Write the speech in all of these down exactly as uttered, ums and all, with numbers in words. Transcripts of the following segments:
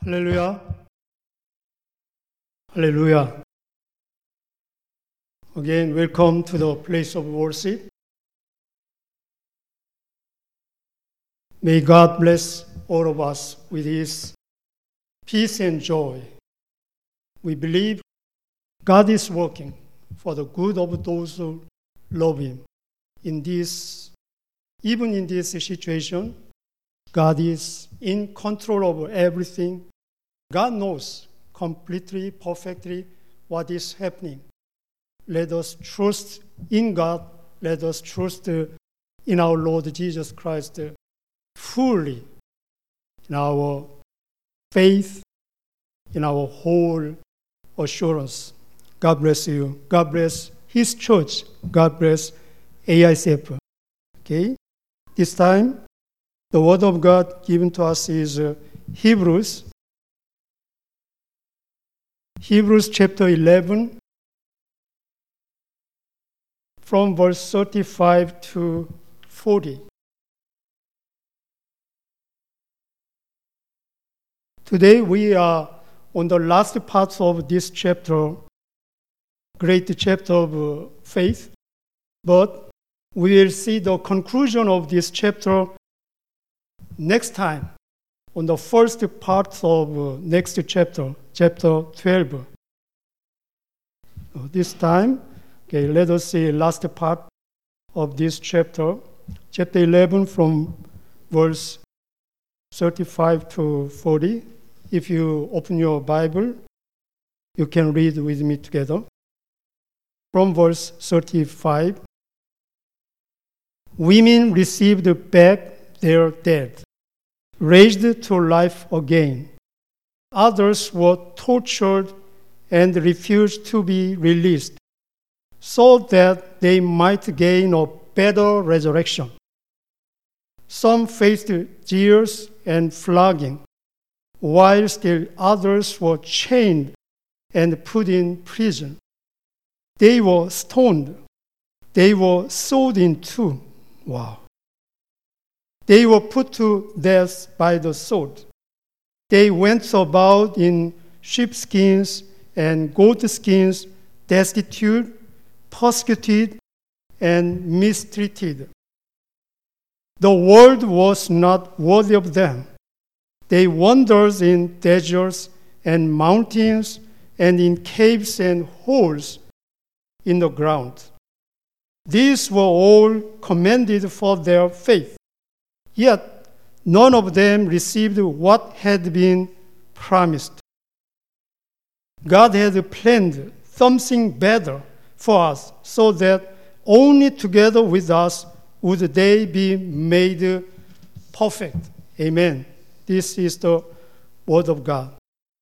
할렐루야. 할렐루야. Again, welcome to the place of worship. May God bless all of us with His peace and joy. We believe God is working for the good of those who love Him. In this, even in this situation, God is in control of everything. God knows completely, perfectly what is happening. Let us trust in God. Let us trust in our Lord Jesus Christ fully, in our faith, in our whole assurance. God bless you. God bless His church. God bless A I C F. Okay? This time, the Word of God given to us is uh, Hebrews. Hebrews chapter eleven, from verse thirty-five to forty. Today we are on the last part of this chapter, great chapter of uh, faith, but we will see the conclusion of this chapter next time, on the first part of uh, next chapter, chapter twelve. Uh, this time, okay, let us see last part of this chapter, chapter eleven, from verse thirty-five to forty. If you open your Bible, you can read with me together. From verse thirty-five, women received back their dead, raised to life again. Others were tortured and refused to be released, so that they might gain a better resurrection. Some faced jeers and flogging, while still others were chained and put in prison. They were stoned. They were sawed in two. Wow. They were put to death by the sword. They went about in sheepskins and goatskins, destitute, persecuted, and mistreated. The world was not worthy of them. They wandered in deserts and mountains and in caves and holes in the ground. These were all commended for their faith. Yet none of them received what had been promised. God had planned something better for us, so that only together with us would they be made perfect. Amen. This is the Word of God.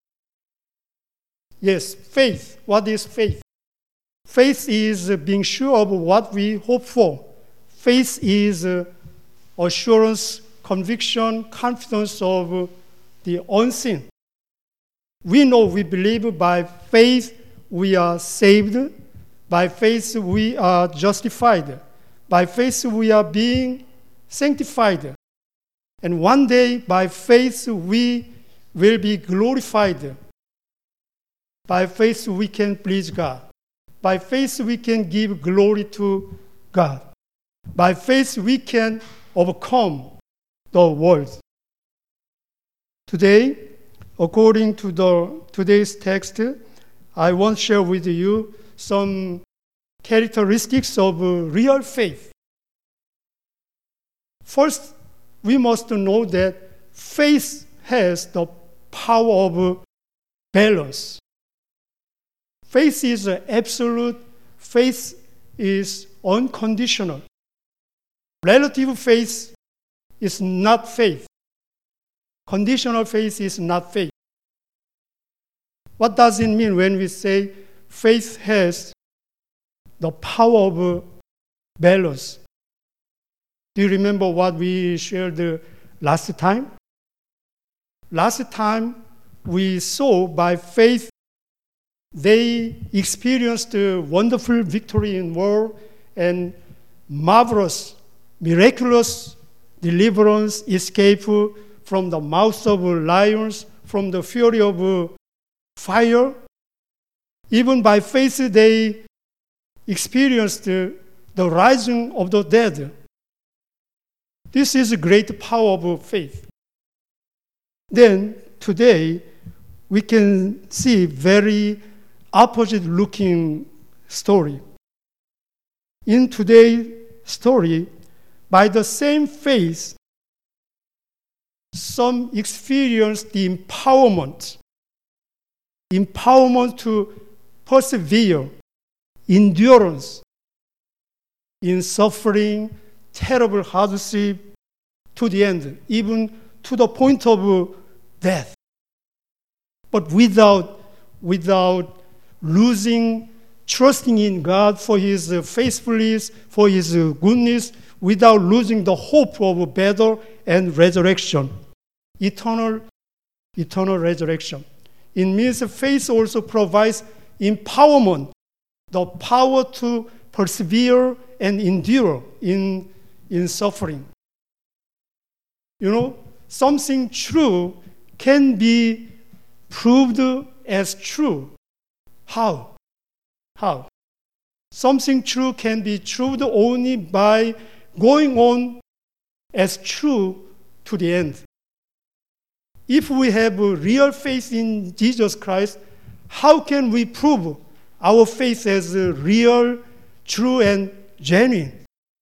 Yes, faith. What is faith? Faith is being sure of what we hope for. Faith is assurance, conviction, confidence of the unseen. We know, we believe by faith we are saved. By faith we are justified. By faith we are being sanctified. And one day, by faith, we will be glorified. By faith, we can please God. By faith, we can give glory to God. By faith, we can overcome the world. Today, according to the today's text, I want to share with you some characteristics of real faith. First, we must know that faith has the power of balance. Faith is absolute. Faith is unconditional. Relative faith is not faith. Conditional faith is not faith. What does it mean when we say faith has the power of balance? Do you remember what we shared last time? Last time we saw by faith they experienced a wonderful victory in war and marvelous, miraculous deliverance, escape from the mouth of lions, from the fury of uh, fire. Even by faith, they experienced uh, the rising of the dead. This is a great power of faith. Then, today, we can see very opposite-looking story. In today's story, by the same faith, some experience the empowerment, empowerment to persevere, endurance in suffering, terrible hardship to the end, even to the point of death. But without, without losing, trusting in God for His faithfulness, for His goodness, without losing the hope of a better and resurrection, eternal, eternal resurrection. It means faith also provides empowerment, the power to persevere and endure in, in suffering. You know, something true can be proved as true. How? How? Something true can be proved only by going on as true to the end. If we have a real faith in Jesus Christ, how can we prove our faith as real, true, and genuine?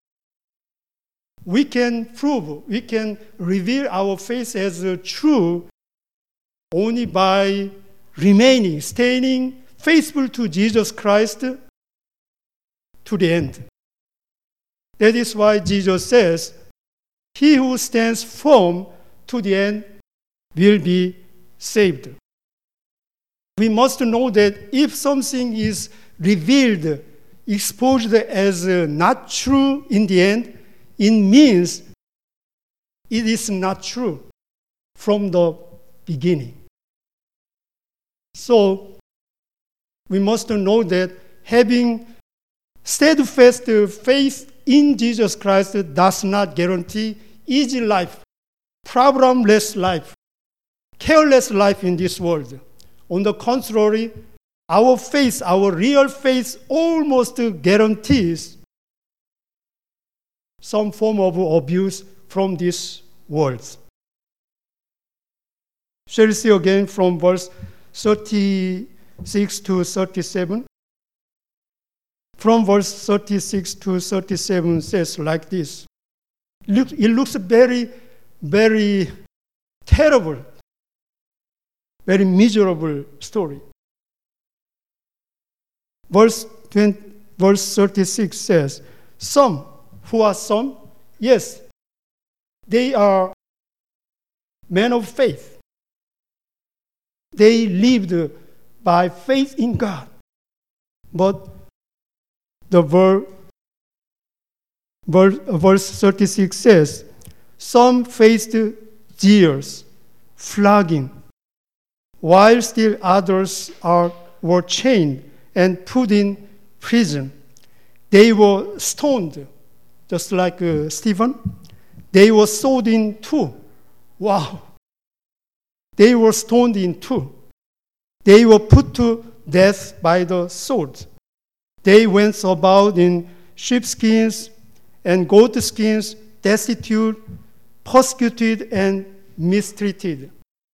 We can prove, we can reveal our faith as true only by remaining, staying faithful to Jesus Christ to the end. That is why Jesus says, "He who stands firm to the end will be saved." We must know that if something is revealed, exposed as not true in the end, it means it is not true from the beginning. So, we must know that having steadfast faith in Jesus Christ does not guarantee easy life, problemless life, careless life in this world. On the contrary, our faith, our real faith, almost guarantees some form of abuse from this world. Shall we see again from verse thirty-six to thirty-seven? From verse thirty-six to thirty-seven says like this. It looks very, very terrible, very miserable story. Verse twenty, verse thirty-six says, "Some," who are some? Yes, they are men of faith. They lived by faith in God. But the verse, verse, verse thirty-six says, "Some faced jeers, flogging, while still others are, were chained and put in prison. They were stoned, just like uh, Stephen. They were sawed in two." Wow. They were stoned in two. They were put to death by the sword. They went about in sheepskins and goatskins, destitute, persecuted, and mistreated.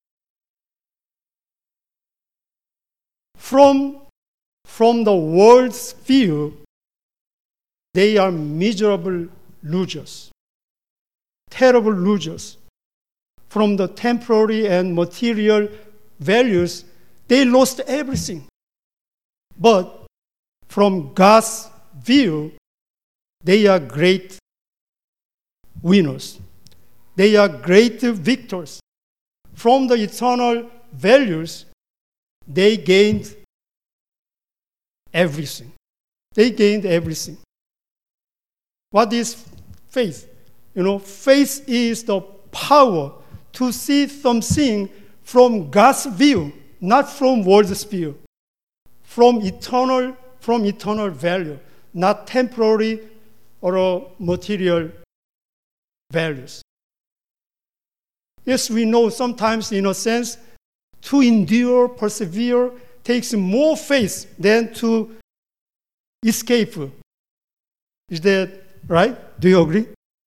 From, from the world's view, they are miserable losers, terrible losers. From the temporary and material values, they lost everything. But from God's view, they are great winners. They are great victors. From the eternal values, they gained everything. They gained everything. What is faith? You know, faith is the power to see something from God's view, not from world's view, from eternal, from eternal value, not temporary or material values. Yes, we know sometimes, in a sense, to endure, persevere, takes more faith than to escape. Is that right? Do you agree?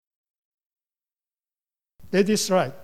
That is right.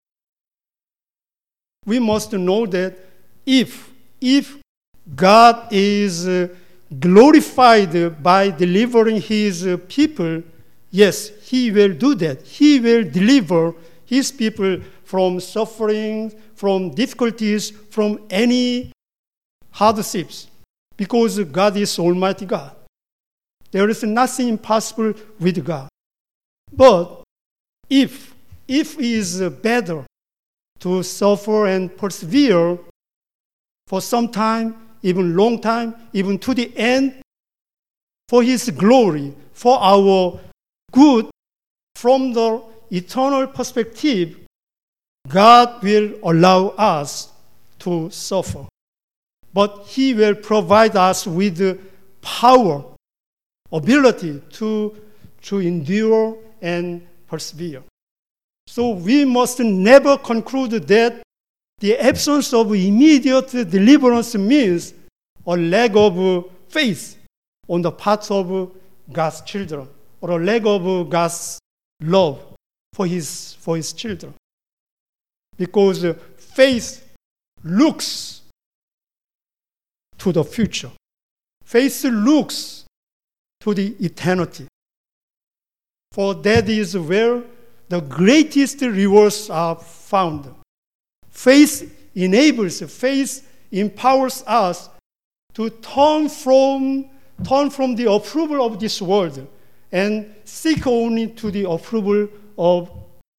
We must know that if, if God is uh, glorified by delivering his uh, people, yes, he will do that. He will deliver his people from suffering, from difficulties, from any hardships, because God is Almighty God. There is nothing impossible with God. But if, if it is better to suffer and persevere for some time, even long time, even to the end, for his glory, for our good, from the eternal perspective, God will allow us to suffer. But he will provide us with the power, ability to, to endure and persevere. So we must never conclude that the absence of immediate deliverance means a lack of faith on the part of God's children, or a lack of God's love for his, for his children. Because faith looks to the future. Faith looks to the eternity. For that is where the greatest rewards are found. Faith enables, faith empowers us to turn from, turn from the approval of this world and seek only to the approval of,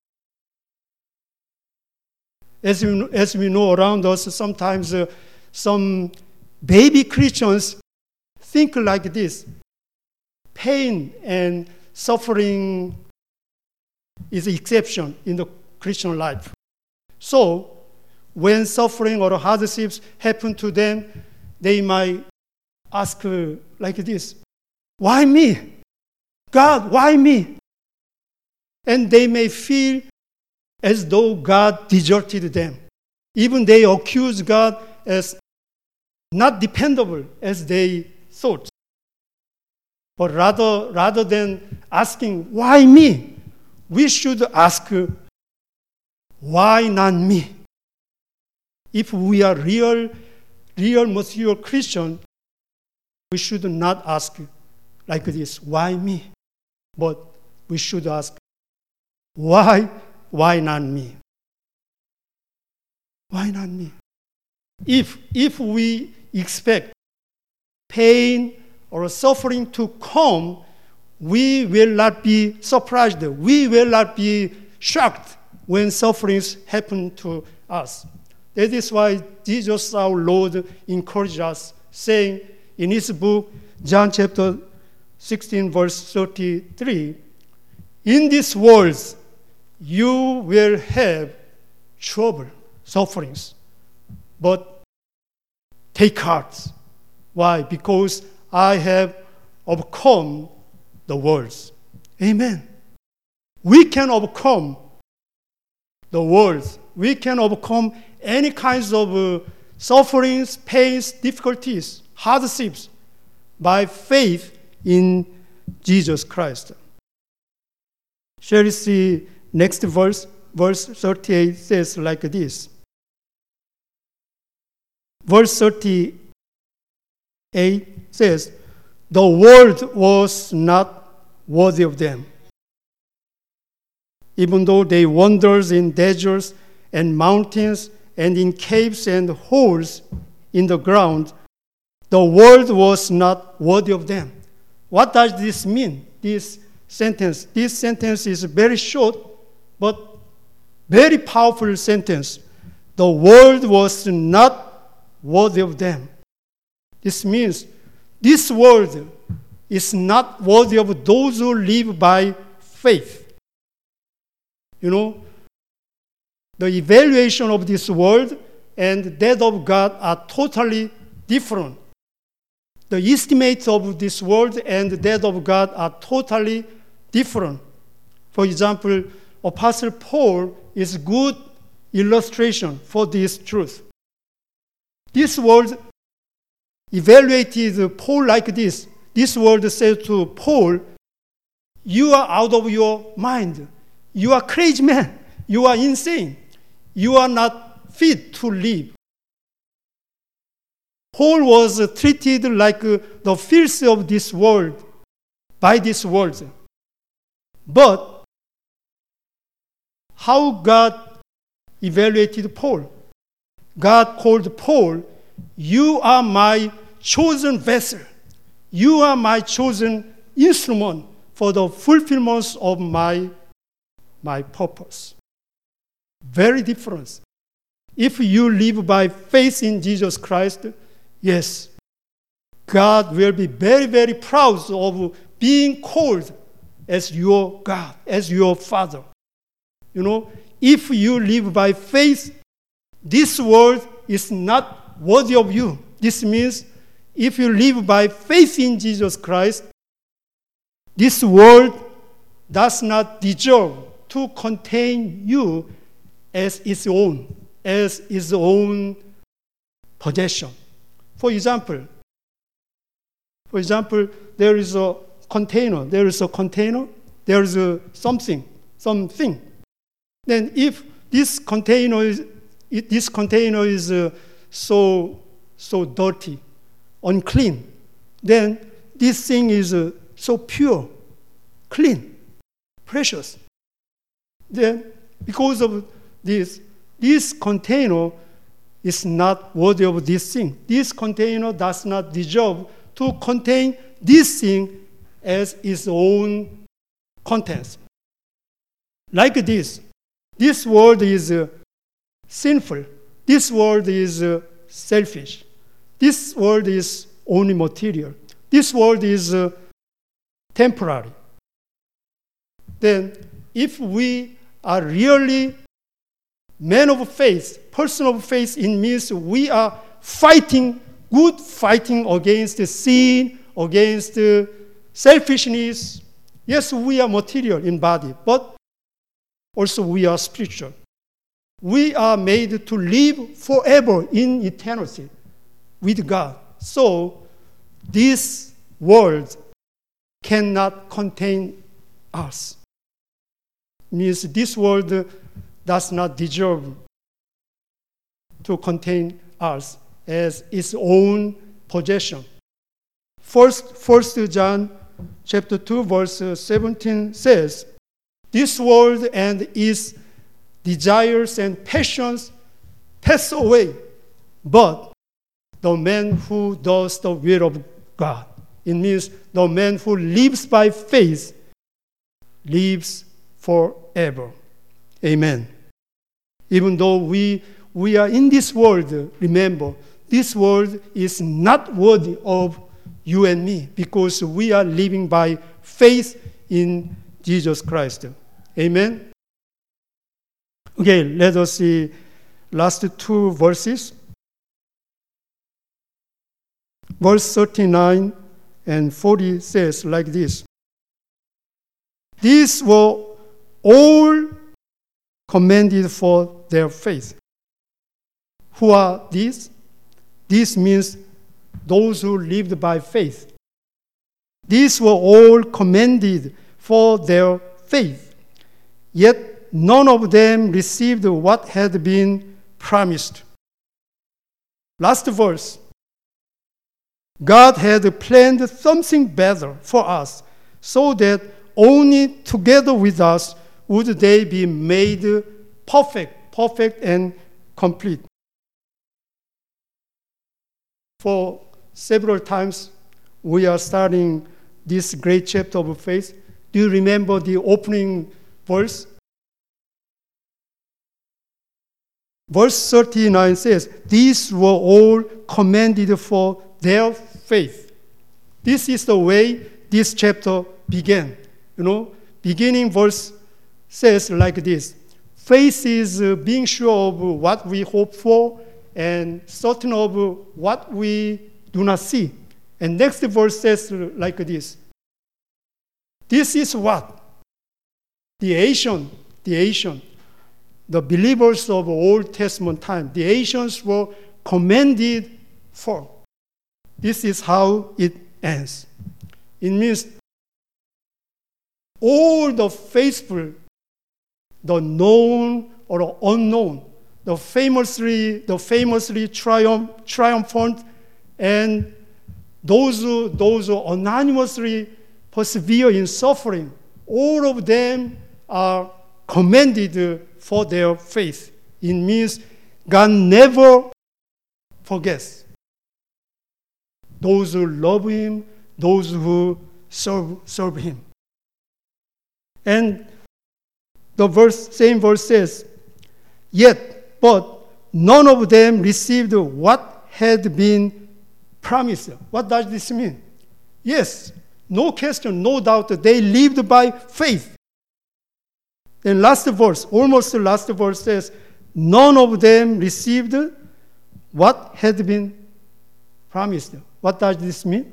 as we, as we know around us, sometimes uh, some baby Christians think like this: pain and suffering is an exception in the Christian life. So, when suffering or hardships happen to them, they might ask uh, like this: why me? God, why me? And they may feel as though God deserted them. Even they accuse God as not dependable as they thought. But rather, rather than asking, why me? We should ask, why not me? If we are real, real mature Christian, we should not ask like this, why me? But we should ask, why, why not me? Why not me? If, if we expect pain or suffering to come, we will not be surprised. We will not be shocked when sufferings happen to us. That is why Jesus our Lord encouraged us, saying in his book, John chapter sixteen, verse thirty-three, in this world you will have trouble, sufferings, but take heart. Why? Because I have overcome the world. Amen. We can overcome the world. We can overcome any kinds of uh, sufferings, pains, difficulties, hardships by faith in Jesus Christ. Shall we see next verse? Verse thirty-eight says like this. Verse thirty-eight says, the world was not worthy of them. Even though they wandered in deserts and mountains and in caves and holes in the ground, the world was not worthy of them. What does this mean, this sentence? This sentence is very short, but very powerful sentence. The world was not worthy of them. This means this world is not worthy of those who live by faith. You know, the evaluation of this world and that of God are totally different. The estimates of this world and that of God are totally different. For example, Apostle Paul is a good illustration for this truth. This world evaluated Paul like this. This world said to Paul, you are out of your mind. You are crazy man. You are insane. You are not fit to live. Paul was treated like the filth of this world by this world. But how God evaluated Paul? God called Paul, you are my chosen vessel. You are my chosen instrument for the fulfillment of my, my purpose. Very different. If you live by faith in Jesus Christ, yes, God will be very, very proud of being called as your God, as your Father. You know, if you live by faith, this world is not worthy of you. This means if you live by faith in Jesus Christ, this world does not deserve to contain you as its own, as its own possession. For example, for example, there is a container. There is a container. There is a something, something. Then, if this container is It, this container is uh, so so dirty, unclean, then this thing is uh, so pure, clean, precious. Then, because of this, this container is not worthy of this thing. This container does not deserve to contain this thing as its own contents. Like this, this world is uh, sinful. This world is uh, selfish. This world is only material. This world is uh, temporary. Then, if we are really men of faith, person of faith, it means we are fighting, good fighting against sin, against uh, selfishness. Yes, we are material in body, but also we are spiritual. We are made to live forever in eternity with God. So this world cannot contain us. Means this world does not deserve to contain us as its own possession. First, First John chapter two, verse seventeen says, this world and its desires and passions pass away, but the man who does the will of God, it means the man who lives by faith, lives forever. Amen. Even though we, we are in this world, remember, this world is not worthy of you and me because we are living by faith in Jesus Christ. Amen. Okay, let us see last two verses. Verse thirty-nine and forty says like this. These were all commended for their faith. Who are these? This means those who lived by faith. These were all commended for their faith. Yet none of them received what had been promised. Last verse. God had planned something better for us, so that only together with us would they be made perfect, perfect and complete. For several times, we are starting this great chapter of faith. Do you remember the opening verse? Verse thirty-nine says, these were all commended for their faith. This is the way this chapter began. You know, beginning verse says like this. Faith is uh, being sure of what we hope for and certain of what we do not see. And next verse says like this. This is what? The Asian, the Asian, the believers of Old Testament time, the Asians were commended for. This is how it ends. It means all the faithful, the known or the unknown, the famously, the famously triumph, triumphant, and those who, those who anonymously persevere in suffering, all of them are commended for their faith. It means God never forgets those who love Him, those who serve, serve Him. And the verse, same verse says, yet, but none of them received what had been promised. What does this mean? Yes, no question, no doubt that they lived by faith. Then last verse, almost the last verse says, none of them received what had been promised. What does this mean?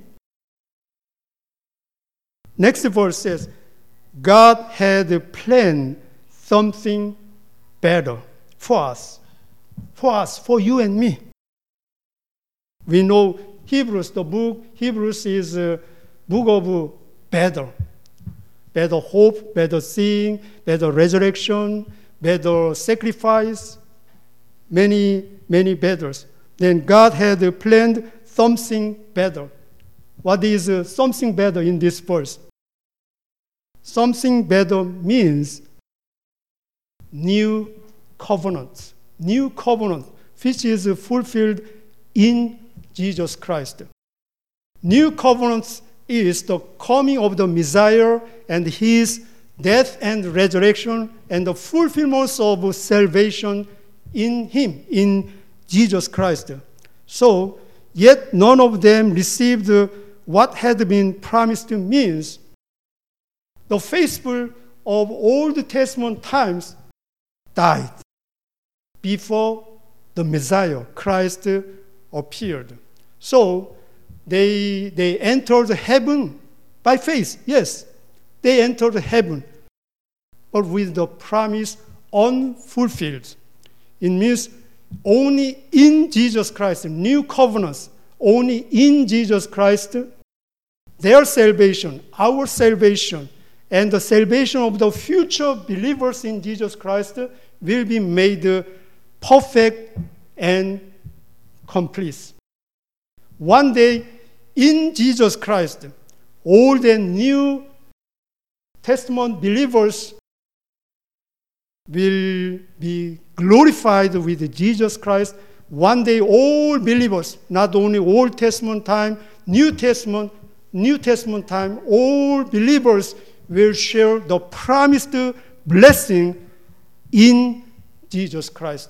Next verse says, God had planned something better for us, for us, for you and me. We know Hebrews, the book, Hebrews is a book of better. Better hope, better seeing, better resurrection, better sacrifice, many, many betters. Then God had planned something better. What is uh, something better in this verse? Something better means new covenant. New covenant, which is fulfilled in Jesus Christ. New covenant is the coming of the Messiah and His death and resurrection and the fulfillment of salvation in Him, in Jesus Christ. So, yet none of them received what had been promised means the faithful of Old Testament times died before the Messiah, Christ, appeared. So they, they entered heaven by faith. Yes, they entered heaven, but with the promise unfulfilled. It means only in Jesus Christ, new covenants, only in Jesus Christ, their salvation, our salvation, and the salvation of the future believers in Jesus Christ will be made perfect and complete. One day, in Jesus Christ, Old and New Testament believers will be glorified with Jesus Christ. One day, all believers, not only Old Testament time, New Testament, New Testament time, all believers will share the promised blessing in Jesus Christ.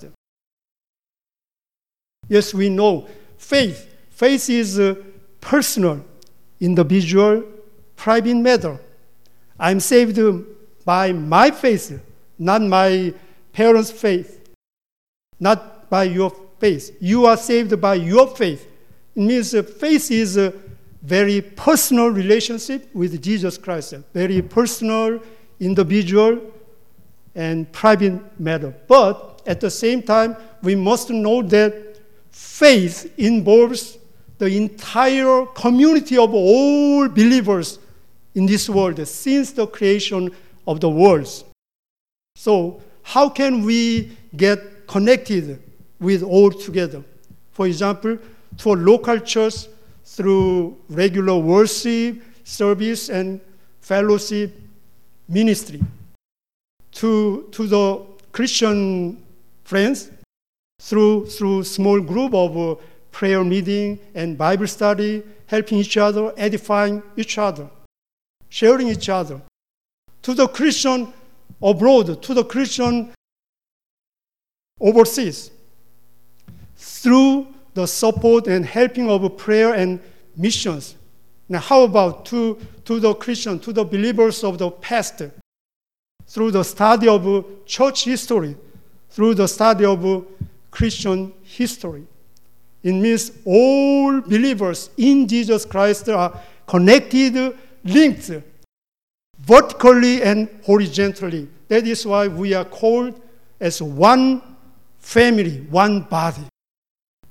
Yes, we know faith. Faith is a personal, individual, private matter. I'm saved by my faith, not my parents' faith, not by your faith. You are saved by your faith. It means faith is a very personal relationship with Jesus Christ, very personal, individual, and private matter. But at the same time, we must know that faith involves the entire community of all believers in this world since the creation of the world. So how can we get connected with all together? For example, to a local church through regular worship, service, and fellowship ministry. To, to the Christian friends through, through small group of uh, prayer meeting and Bible study, helping each other, edifying each other, sharing each other. To the Christian abroad, to the Christian overseas, through the support and helping of prayer and missions. Now, how about to, to the Christian, to the believers of the past, through the study of church history, through the study of Christian history? It means all believers in Jesus Christ are connected, linked, vertically and horizontally. That is why we are called as one family, one body.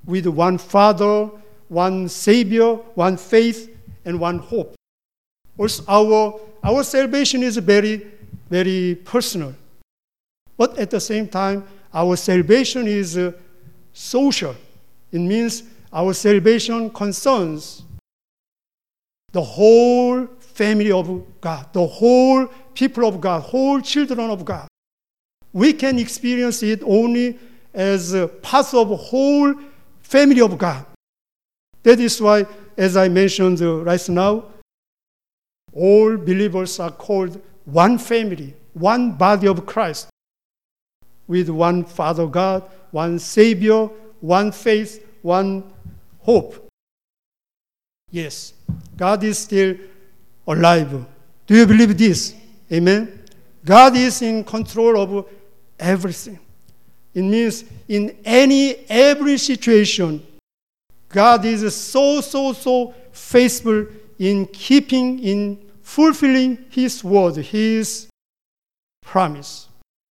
with one Father, one Savior, one faith, and one hope. Also, our, our salvation is very, very personal. But at the same time, our salvation is uh, social. It means our salvation concerns the whole family of God, the whole people of God, whole children of God. We can experience it only as a part of the whole family of God. That is why, as I mentioned uh, right now, all believers are called one family, one body of Christ, with one Father God, one Savior, one faith, one hope. Yes, God is still alive. Do you believe this? Amen? God is in control of everything. It means in any, every situation, God is so, so, so faithful in keeping, in fulfilling His word, His promise.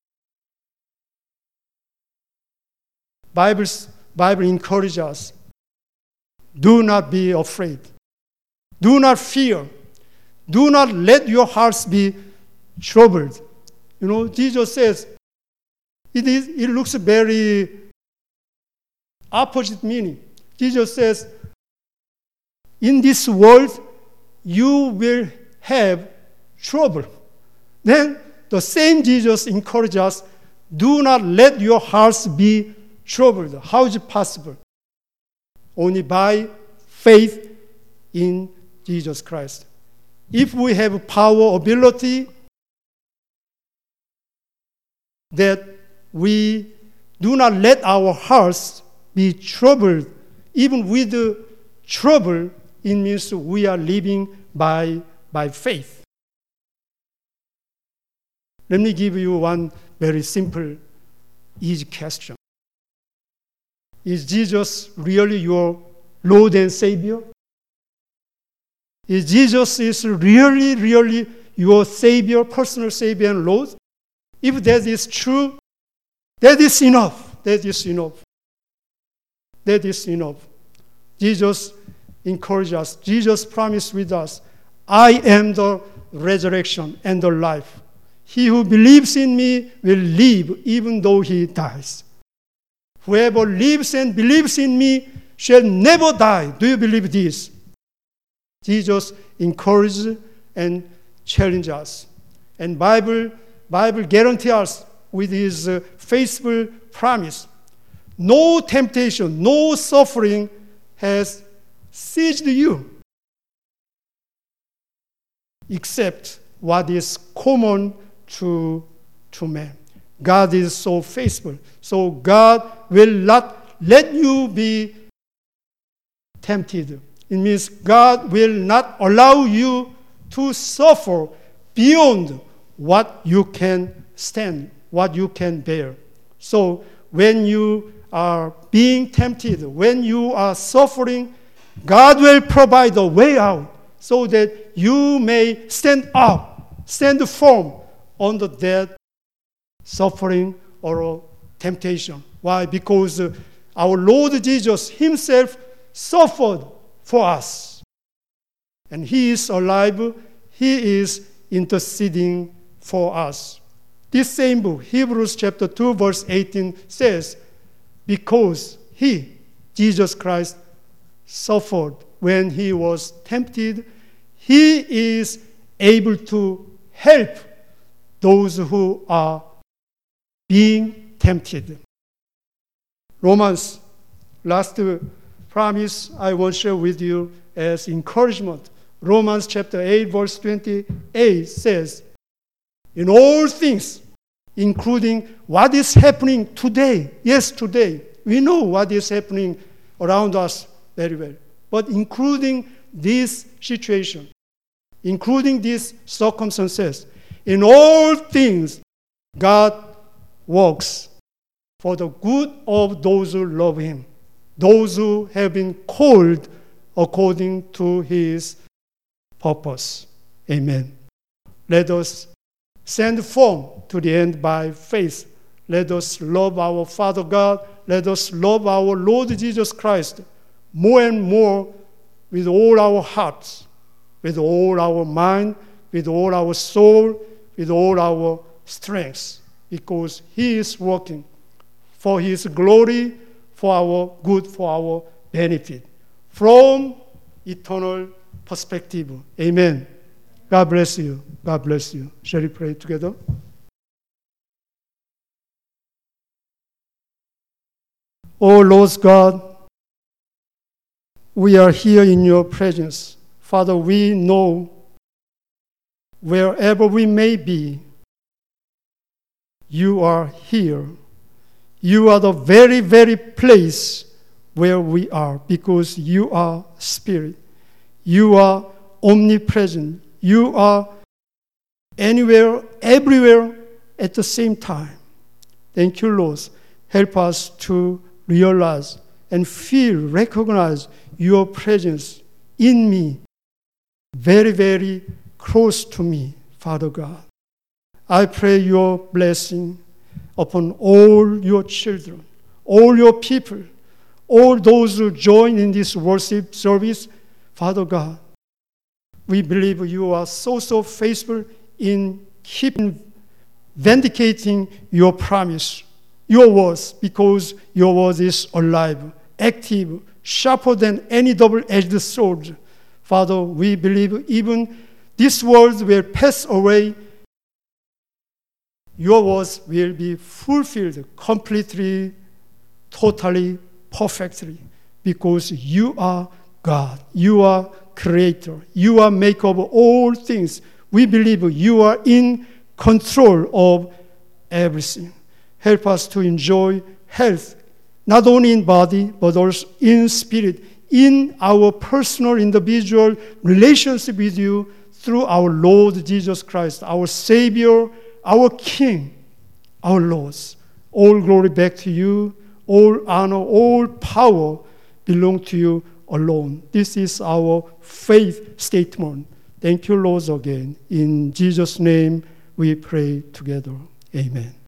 Bible's, Bible encourages us. Do not be afraid. Do not fear. Do not let your hearts be troubled. You know, Jesus says, it, is, it looks very opposite meaning. Jesus says, in this world, you will have trouble. Then the same Jesus encourages us, do not let your hearts be troubled. How is it possible? Only by faith in Jesus Christ. If we have power, ability, that we do not let our hearts be troubled, even with the trouble, it means we are living by, by faith. Let me give you one very simple, easy question. Is Jesus really your Lord and Savior? Is Jesus is really, really your Savior, personal Savior and Lord? If that is true, that is enough. That is enough. That is enough. Jesus encourages us. Jesus promised with us, I am the resurrection and the life. He who believes in me will live even though he dies. Whoever lives and believes in me shall never die. Do you believe this? Jesus encourages and challenges us. And Bible, Bible guarantees us with his uh, faithful promise. No temptation, no suffering has seized you except what is common to, to man. God is so faithful. So God will not let you be tempted. It means God will not allow you to suffer beyond what you can stand, what you can bear. So when you are being tempted, when you are suffering, God will provide a way out so that you may stand up, stand firm under that suffering or temptation. Why? Because uh, our Lord Jesus himself suffered for us. And he is alive. He is interceding for us. This same book, Hebrews chapter two, verse eighteen says, because he, Jesus Christ, suffered when he was tempted, he is able to help those who are being tempted. Romans, last promise I want to share with you as encouragement. Romans chapter eight, verse twenty-eight says, in all things, including what is happening today, yes, today, we know what is happening around us very well, but including this situation, including these circumstances, in all things, God works for the good of those who love him, those who have been called according to his purpose. Amen. Let us stand firm to the end by faith. Let us love our Father God. Let us love our Lord Jesus Christ more and more with all our hearts, with all our mind, with all our soul, with all our strength, because He is working for His glory, for our good, for our benefit, from eternal perspective. Amen. God bless you. God bless you. Shall we pray together? Oh Lord God, we are here in your presence. Father, we know wherever we may be, you are here. You are the very, very place where we are, because you are Spirit. You are omnipresent. You are anywhere, everywhere at the same time. Thank you, Lord. Help us to realize and feel, recognize your presence in me, very, very close to me, Father God. I pray your blessing upon all your children, all your people, all those who join in this worship service. Father God, we believe you are so, so faithful in keeping, vindicating your promise, your words, because your word is alive, active, sharper than any double-edged sword. Father, we believe even this world will pass away. Your words will be fulfilled completely, totally, perfectly, because you are God. You are Creator. You are maker of all things. We believe you are in control of everything. Help us to enjoy health, not only in body, but also in spirit, in our personal, individual relationship with you through our Lord Jesus Christ, our Savior, our King, our Lord. All glory back to you. All honor, all power belong to you alone. This is our faith statement. Thank you, Lord, again. In Jesus' name we pray together. Amen.